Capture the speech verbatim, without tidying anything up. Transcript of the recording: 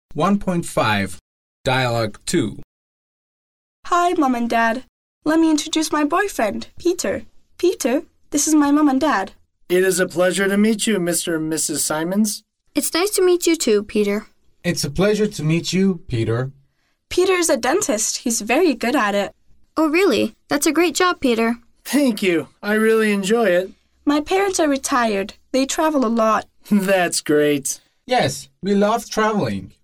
one point five, Dialogue two. Hi, Mom and Dad. Let me introduce my boyfriend, Peter. Peter, this is my mom and dad. It is a pleasure to meet you, Mister and Missus Simons. It's nice to meet you too, Peter. It's a pleasure to meet you, Peter. Peter is a dentist. He's very good at it. Oh, really? That's a great job, Peter. Thank you. I really enjoy it. My parents are retired. They travel a lot. That's great. Yes, we love traveling.